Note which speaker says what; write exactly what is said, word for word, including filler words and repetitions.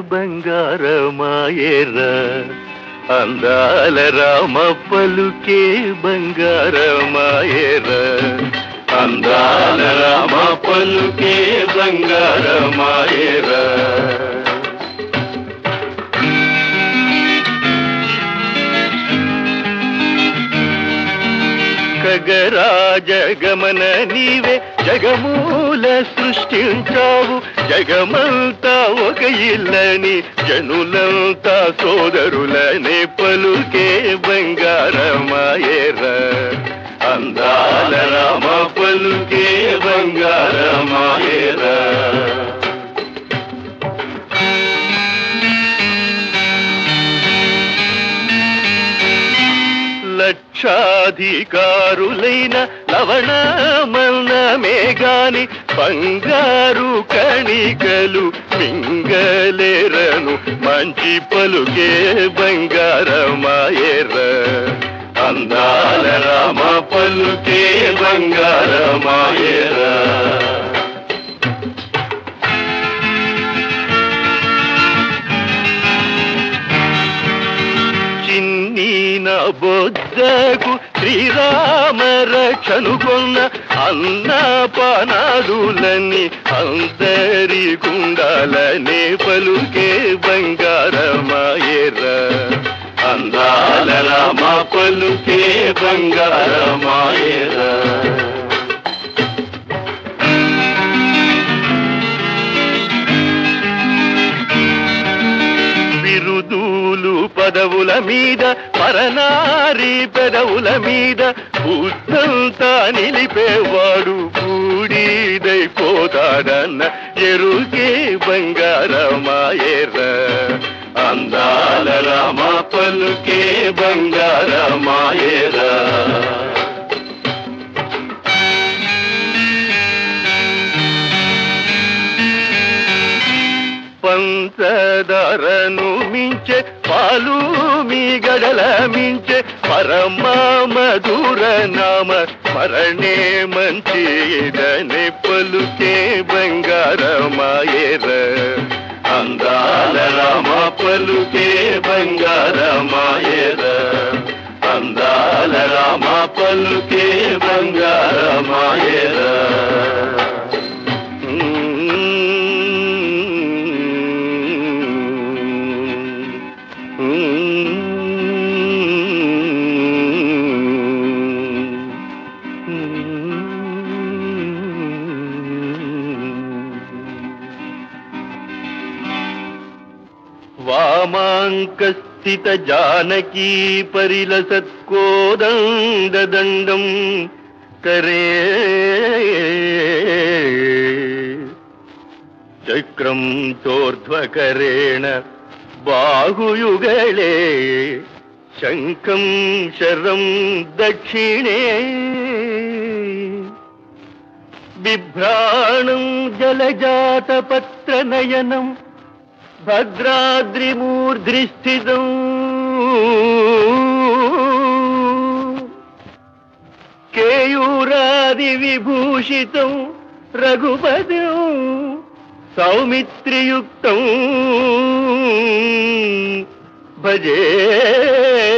Speaker 1: బంగారమాయేరా అందాల రామ పలుకే బంగారమాయేరా అందాల రామ పలుకే బంగారమాయేరా ఖగరాజగమన నీవే జగమూల సృష్టించావు జగమంతా ఒక ఇల్లని జనులంతా సోదరులనే పలుకే బంగారమాయేరా అందాల రామ పలుకే బంగారమాయేరా లక్షాధికారులైన లవణమన్నమే గాని బంగారు కణికలు మింగలేరను మంచి పలుకే బంగారమాయేరా అందాల రామ పలుకే బంగారమాయేరా బొద్దకు శ్రీరామ రక్షనుకొన్న అన్నపానాదులని అందరి కుండాలనే పలుకే బంగారమాయేరా అందాల రామ పలుకే బంగారమాయేరా బిరుదులు పదవుల మీద పరనారి పెదవుల మీద బుద్ధంతా నిలిపేవాడు బూడిదైపోతాడన్న ఎరుకే బంగారమాయేరా అందాల రామ పలుకే బంగారమాయేరా పంచదారను మించే పాలు మీ గడల మించే పరమ మధుర నామ స్మరణే మంచిదనే పలుకే బంగారమాయేరా అందాల రామ పలుకే బంగారమాయేరా అందాల రామ పలుకే బంగారమాయేరా వామాంకస్థిత జానకీ పరిలసత్కోదండదండం కరే చక్రం చోర్ధ్వకరేణ బాహుయుగళే శంఖం శరం దక్షిణే బిభ్రాణం జలజాతపత్రనయనం భద్రాద్రిమూర్ధ్నిస్థితం కేయూరాది విభూషితం రఘుపతిం సౌమిత్రియుక్తం భజే